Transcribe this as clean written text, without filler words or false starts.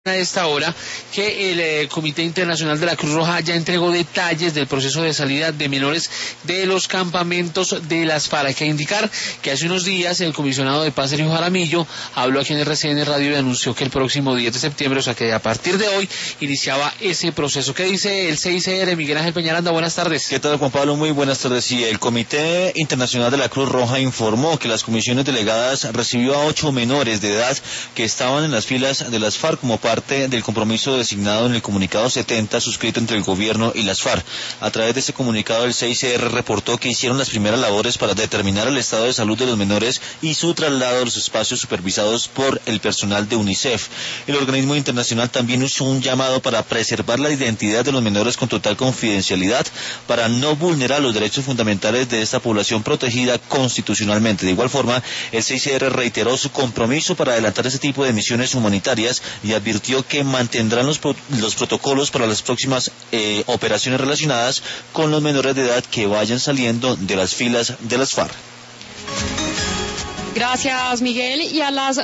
A esta hora que el Comité Internacional de la Cruz Roja ya entregó detalles del proceso de salida de menores de los campamentos de las FARC. Hay que indicar que hace unos días el comisionado de paz, Sergio Jaramillo, habló aquí en RCN Radio y anunció que el próximo 10 de septiembre, o sea que a partir de hoy, iniciaba ese proceso. ¿Qué dice el CICR? Miguel Ángel Peñaranda, buenas tardes. ¿Qué tal, Juan Pablo? Muy buenas tardes. Sí, el Comité Internacional de la Cruz Roja informó que las comisiones delegadas recibió a 8 menores de edad que estaban en las filas de las FARC como parte del compromiso designado en el comunicado 70 suscrito entre el gobierno y las FARC. A través de ese comunicado, el CICR reportó que hicieron las primeras labores para determinar el estado de salud de los menores y su traslado a los espacios supervisados por el personal de UNICEF. El organismo internacional también hizo un llamado para preservar la identidad de los menores con total confidencialidad para no vulnerar los derechos fundamentales de esta población protegida constitucionalmente. De igual forma, el CICR reiteró su compromiso para adelantar este tipo de misiones humanitarias y advirtió que mantendrán los protocolos para las próximas operaciones relacionadas con los menores de edad que vayan saliendo de las filas de las FARC. Gracias, Miguel. Y a las